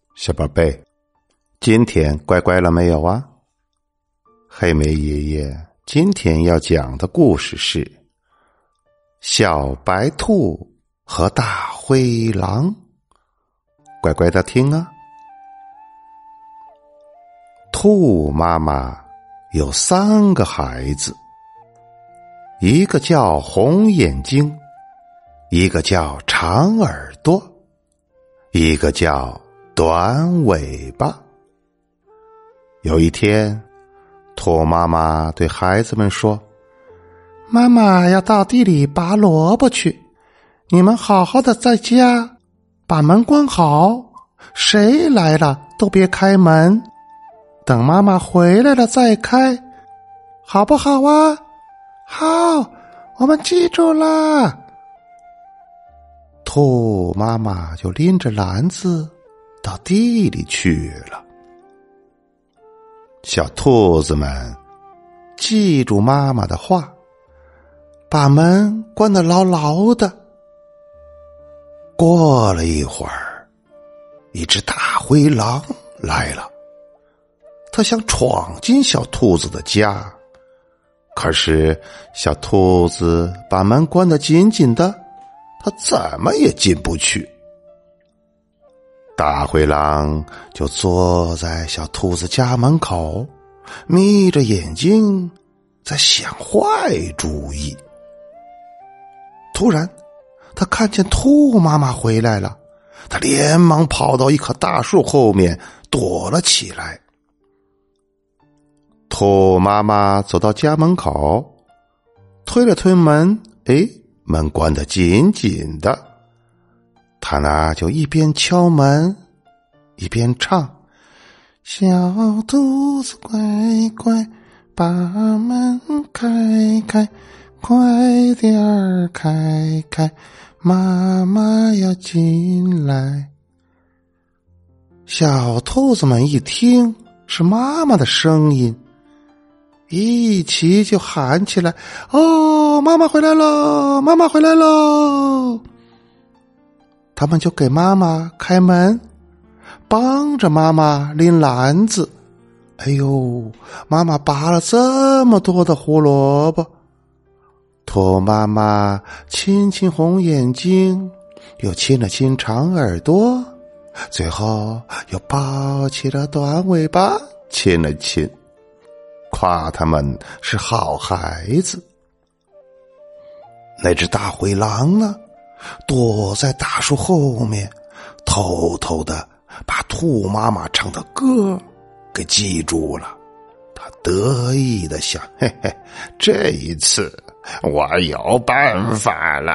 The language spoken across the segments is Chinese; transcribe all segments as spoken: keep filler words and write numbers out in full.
小宝贝，今天乖乖了没有啊？黑莓爷爷今天要讲的故事是小白兔和大灰狼，乖乖的听啊。兔妈妈有三个孩子，一个叫红眼睛，一个叫长耳朵，一个叫短尾巴。有一天，兔妈妈对孩子们说：妈妈要到地里拔萝卜去，你们好好的在家，把门关好，谁来了都别开门，等妈妈回来了再开，好不好啊？好，我们记住了。兔妈妈就拎着篮子到地里去了。小兔子们记住妈妈的话，把门关得牢牢的。过了一会儿，一只大灰狼来了，他想闯进小兔子的家，可是小兔子把门关得紧紧的，他怎么也进不去。大灰狼就坐在小兔子家门口，眯着眼睛在想坏主意。突然他看见兔妈妈回来了，他连忙跑到一棵大树后面躲了起来。兔妈妈走到家门口，推了推门，哎，门关得紧紧的。他呢就一边敲门一边唱：小兔子乖乖，把门开开，快点儿开开，妈妈要进来。小兔子们一听是妈妈的声音，一起就喊起来：哦，妈妈回来喽，妈妈回来喽。他们就给妈妈开门，帮着妈妈拎篮子。哎呦，妈妈拔了这么多的胡萝卜。兔妈妈亲亲红眼睛，又亲了亲长耳朵，最后又抱起了短尾巴亲了亲，夸他们是好孩子。那只大灰狼呢，躲在大树后面，偷偷的把兔妈妈唱的歌给记住了。他得意的想：嘿嘿，这一次我有办法了。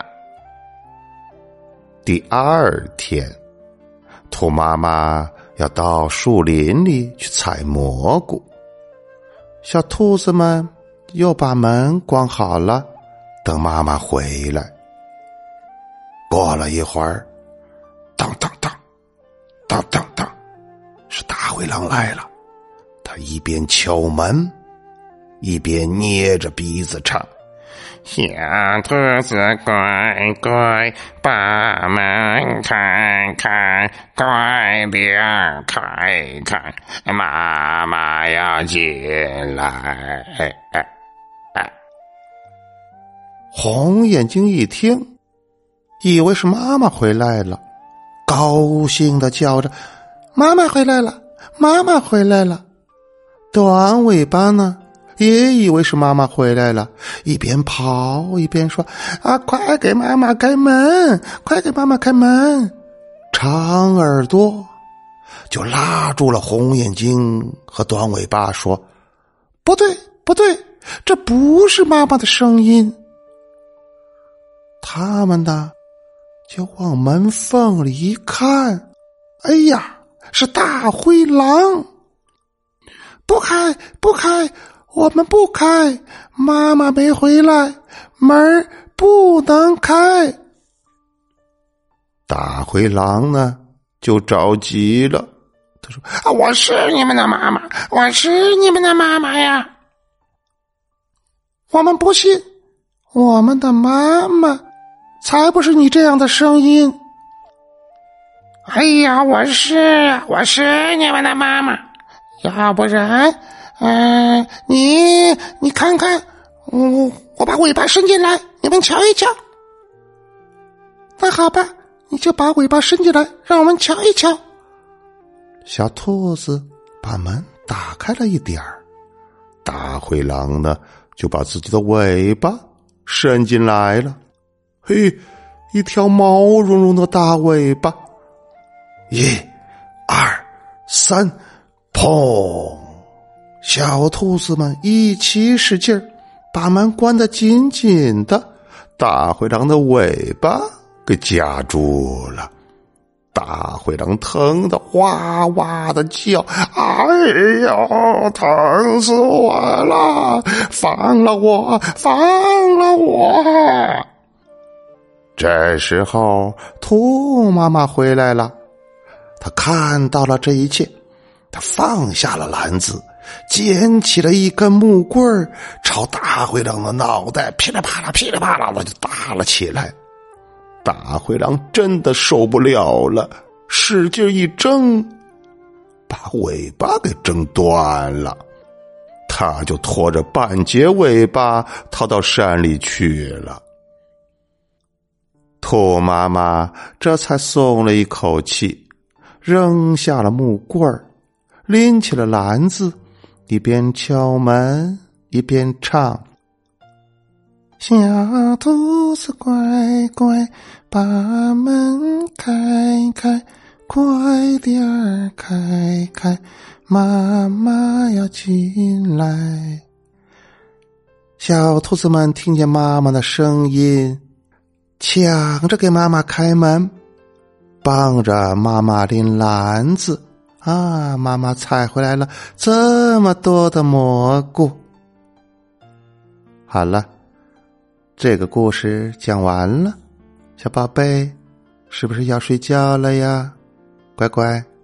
第二天，兔妈妈要到树林里去采蘑菇，小兔子们又把门关好了，等妈妈回来。过了一会儿，当当当当当当，是大灰狼来了。他一边敲门一边捏着鼻子唱：小兔子乖乖，把门开开，快点开开，妈妈要进来。哎哎哎！红眼睛一听，以为是妈妈回来了，高兴地叫着：妈妈回来了，妈妈回来了。短尾巴呢，也以为是妈妈回来了，一边跑一边说：啊，快给妈妈开门，快给妈妈开门。长耳朵就拉住了红眼睛和短尾巴说：不对不对，这不是妈妈的声音。他们呢就往门缝里一看，哎呀，是大灰狼。不开不开，我们不开，妈妈没回来，门不能开。大灰狼呢就着急了，他说：啊，我是你们的妈妈，我是你们的妈妈呀。我们不信，我们的妈妈才不是你这样的声音。 哎呀，我是我是你们的妈妈，要不然，嗯、呃，你你看看，我我把尾巴伸进来，你们瞧一瞧。那好吧，你就把尾巴伸进来，让我们瞧一瞧。 小兔子把门打开了一点儿，大灰狼呢就把自己的尾巴伸进来了。嘿，一条毛茸茸的大尾巴。一、二、三，砰！小兔子们一起使劲儿，把门关得紧紧的，大灰狼的尾巴给夹住了。大灰狼疼得哇哇的叫，哎呦，疼死我了！放了我，放了我！这时候，兔妈妈回来了。他看到了这一切，他放下了篮子，捡起了一根木棍，朝大灰狼的脑袋噼里啪啦噼里啪啦的就打了起来。大灰狼真的受不了了，使劲一挣，把尾巴给挣断了。他就拖着半截尾巴逃到山里去了。兔妈妈这才松了一口气，扔下了木棍儿，拎起了篮子，一边敲门一边唱：小兔子乖乖，把门开开，快点儿开开，妈妈要进来。小兔子们听见妈妈的声音，抢着给妈妈开门，帮着妈妈拎篮子啊！妈妈采回来了这么多的蘑菇。好了，这个故事讲完了，小宝贝，是不是要睡觉了呀？乖乖。